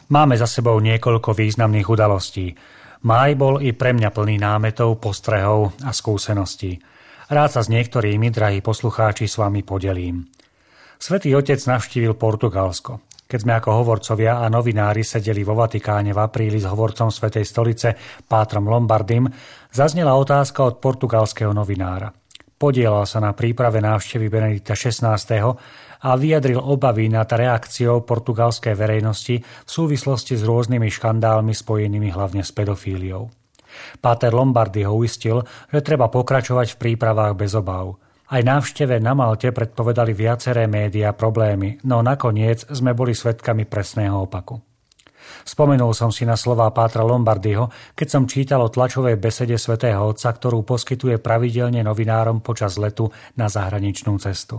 Máme za sebou niekoľko významných udalostí. Máj bol i pre mňa plný námetov, postrehov a skúseností. Rád sa s niektorými, drahí poslucháči, s vami podelím. Svätý Otec navštívil Portugalsko. Keď sme ako hovorcovia a novinári sedeli vo Vatikáne v apríli s hovorcom Svätej stolice Pátrom Lombardim, zaznela otázka od portugalského novinára. Podielal sa na príprave návštevy Benedikta XVI. A vyjadril obavy nad reakciou portugalskej verejnosti v súvislosti s rôznymi škandálmi spojenými hlavne s pedofíliou. Páter Lombardy ho uistil, že treba pokračovať v prípravách bez obáv. Aj návšteve na Malte predpovedali viaceré médiá problémy, no nakoniec sme boli svedkami presného opaku. Spomenul som si na slová pátra Lombardyho, keď som čítal o tlačovej besede svätého Otca, ktorú poskytuje pravidelne novinárom počas letu na zahraničnú cestu.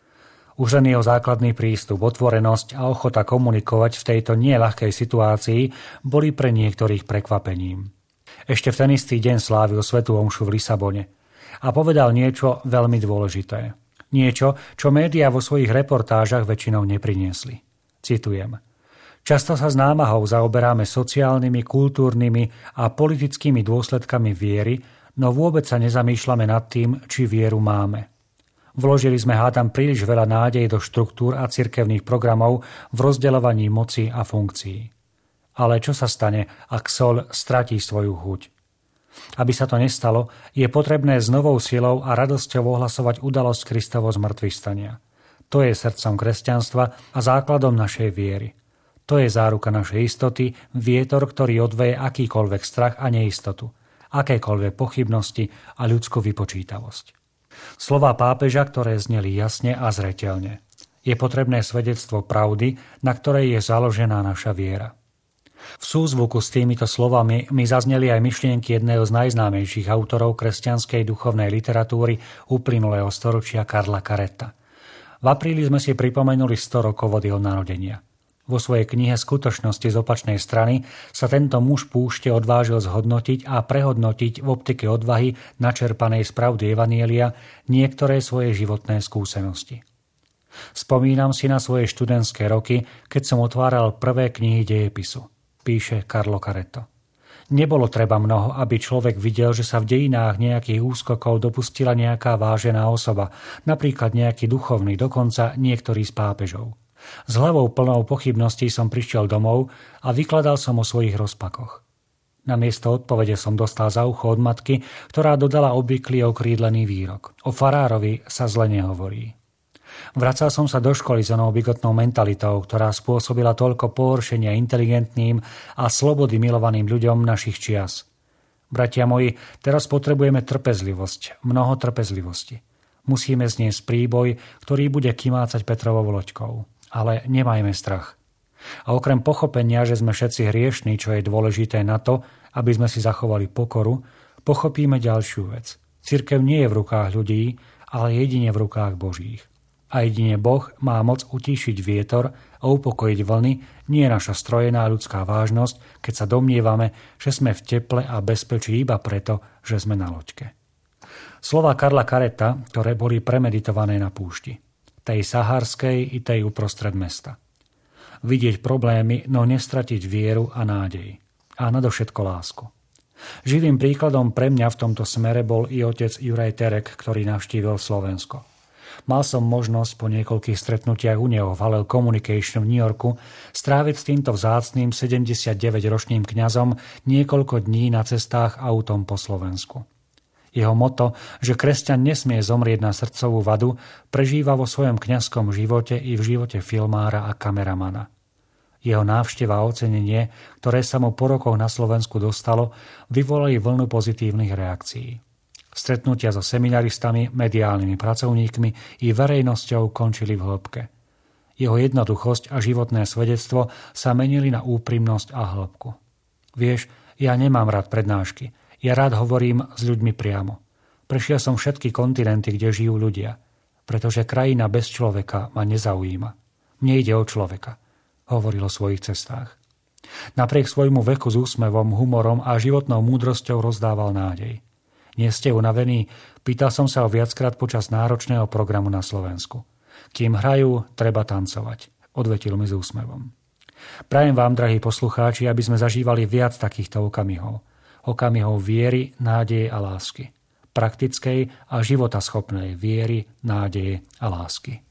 Už len jeho základný prístup, otvorenosť a ochota komunikovať v tejto nieľahkej situácii boli pre niektorých prekvapením. Ešte v ten istý deň slávil svätú omšu v Lisabone a povedal niečo veľmi dôležité. Niečo, čo médiá vo svojich reportážach väčšinou nepriniesli. Citujem. Často sa s námahou zaoberáme sociálnymi, kultúrnymi a politickými dôsledkami viery, no vôbec sa nezamýšľame nad tým, či vieru máme. Vložili sme hádam príliš veľa nádej do štruktúr a cirkevných programov v rozdeľovaní moci a funkcií. Ale čo sa stane, ak soľ stratí svoju chuť? Aby sa to nestalo, je potrebné s novou silou a radosťou ohlasovať udalosť Kristovo zmŕtvychvstania. To je srdcom kresťanstva a základom našej viery. To je záruka našej istoty, vietor, ktorý odveje akýkoľvek strach a neistotu, akékoľvek pochybnosti a ľudskú vypočítavosť. Slová pápeža, ktoré zneli jasne a zreteľne. Je potrebné svedectvo pravdy, na ktorej je založená naša viera. V súzvuku s týmito slovami mi zazneli aj myšlienky jedného z najznámejších autorov kresťanskej duchovnej literatúry uplynulého storočia Karla Caretta. V apríli sme si pripomenuli 100 rokov od jeho narodenia. Vo svojej knihe Skutočnosti z opačnej strany sa tento muž púšte odvážil zhodnotiť a prehodnotiť v optike odvahy načerpanej z pravdy evanjelia niektoré svoje životné skúsenosti. Spomínam si na svoje študentské roky, keď som otváral prvé knihy dejepisu, píše Carlo Caretto. Nebolo treba mnoho, aby človek videl, že sa v dejinách nejakých úskokov dopustila nejaká vážená osoba, napríklad nejaký duchovný, dokonca niektorý z pápežov. S hlavou plnou pochybností som prišiel domov a vykladal som o svojich rozpakoch. Namiesto odpovede som dostal za ucho od matky, ktorá dodala obvyklý okrídlený výrok. O farárovi sa zle nehovorí. Vracal som sa do školy s onou bigotnou mentalitou, ktorá spôsobila toľko pohoršenia inteligentným a slobody milovaným ľuďom našich čias. Bratia moji, teraz potrebujeme trpezlivosť, mnoho trpezlivosti. Musíme zniesť príboj, ktorý bude kymácať Petrovou loďkou. Ale nemajme strach. A okrem pochopenia, že sme všetci hriešní, čo je dôležité na to, aby sme si zachovali pokoru, pochopíme ďalšiu vec. Cirkev nie je v rukách ľudí, ale jedine v rukách Božích. A jedine Boh má moc utíšiť vietor a upokojiť vlny, nie naša strojená ľudská vážnosť, keď sa domnievame, že sme v teple a bezpečí iba preto, že sme na loďke. Slová Karla Caretta, ktoré boli premeditované na púšti. Tej saharskej i tej uprostred mesta. Vidieť problémy, no nestratiť vieru a nádej. A nadovšetko lásku. Živým príkladom pre mňa v tomto smere bol i otec Juraj Terek, ktorý navštívil Slovensko. Mal som možnosť po niekoľkých stretnutiach u neho v Hallel Communication v New Yorku stráviť s týmto vzácnym 79-ročným kňazom niekoľko dní na cestách autom po Slovensku. Jeho moto, že kresťan nesmie zomrieť na srdcovú vadu, prežíva vo svojom kňazskom živote i v živote filmára a kameramana. Jeho návšteva a ocenenie, ktoré sa mu po rokoch na Slovensku dostalo, vyvolali vlnu pozitívnych reakcií. Stretnutia so seminaristami, mediálnymi pracovníkmi i verejnosťou končili v hĺbke. Jeho jednoduchosť a životné svedectvo sa menili na úprimnosť a hĺbku. Vieš, ja nemám rád prednášky. Ja rád hovorím s ľuďmi priamo. Prešiel som všetky kontinenty, kde žijú ľudia, pretože krajina bez človeka ma nezaujíma. Mne ide o človeka, hovoril o svojich cestách. Napriek svojmu veku s úsmevom, humorom a životnou múdrosťou rozdával nádej. Nie ste unavení? Pýtal som sa ho viackrát počas náročného programu na Slovensku. Kým hrajú, treba tancovať, odvetil mi s úsmevom. Prajem vám, drahí poslucháči, aby sme zažívali viac takýchto okamihov. Okamihov viery, nádeje a lásky. Praktickej a životaschopnej viery, nádeje a lásky.